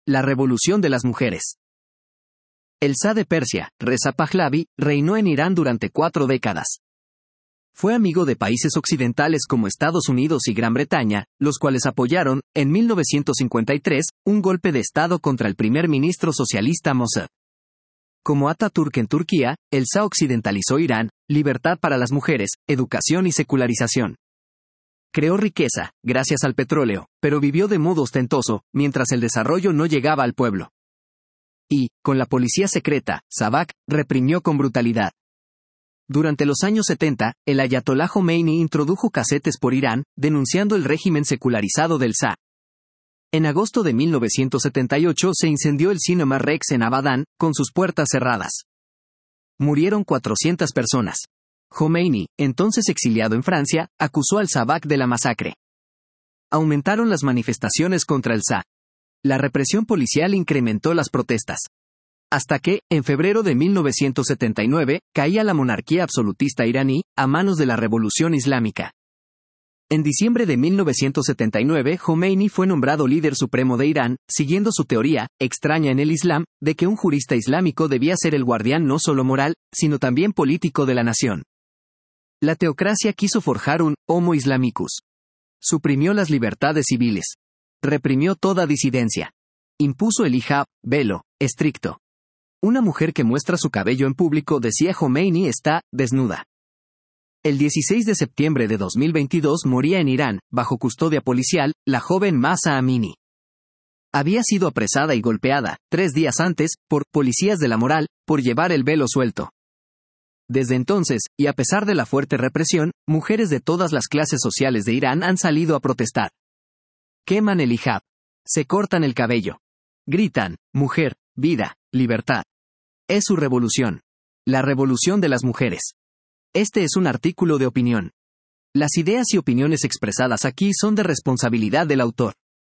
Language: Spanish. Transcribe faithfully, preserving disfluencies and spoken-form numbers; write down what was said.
La revolución de las mujeres. El Shah de Persia, Reza Pahlavi, reinó en Irán durante cuatro décadas. Fue amigo de países occidentales como Estados Unidos y Gran Bretaña, los cuales apoyaron, en mil novecientos cincuenta y tres, un golpe de Estado contra el primer ministro socialista Mossad. Como Atatürk en Turquía, el Shah occidentalizó Irán, libertad para las mujeres, educación y secularización. Creó riqueza, gracias al petróleo, pero vivió de modo ostentoso, mientras el desarrollo no llegaba al pueblo. Y, con la policía secreta, Savak, reprimió con brutalidad. Durante los años setenta, el ayatolá Jomeini introdujo casetes por Irán, denunciando el régimen secularizado del Shah. En agosto de mil novecientos setenta y ocho se incendió el Cinema Rex en Abadán, con sus puertas cerradas. Murieron cuatrocientas personas. Jomeini, entonces exiliado en Francia, acusó al Savak de la masacre. Aumentaron las manifestaciones contra el Shah. La represión policial incrementó las protestas. Hasta que, en febrero de mil novecientos setenta y nueve, caía la monarquía absolutista iraní, a manos de la Revolución Islámica. En diciembre de mil novecientos setenta y nueve, Jomeini fue nombrado líder supremo de Irán, siguiendo su teoría, extraña en el Islam, de que un jurista islámico debía ser el guardián no solo moral, sino también político de la nación. La teocracia quiso forjar un Homo Islamicus. Suprimió las libertades civiles. Reprimió toda disidencia. Impuso el hijab, velo, estricto. Una mujer que muestra su cabello en público, decía Jomeini, está desnuda. El dieciséis de septiembre de dos mil veintidós moría en Irán, bajo custodia policial, la joven Mahsa Amini. Había sido apresada y golpeada, tres días antes, por policías de la moral, por llevar el velo suelto. Desde entonces, y a pesar de la fuerte represión, mujeres de todas las clases sociales de Irán han salido a protestar. Queman el hijab. Se cortan el cabello. Gritan, mujer, vida, libertad. Es su revolución. La revolución de las mujeres. Este es un artículo de opinión. Las ideas y opiniones expresadas aquí son de responsabilidad del autor.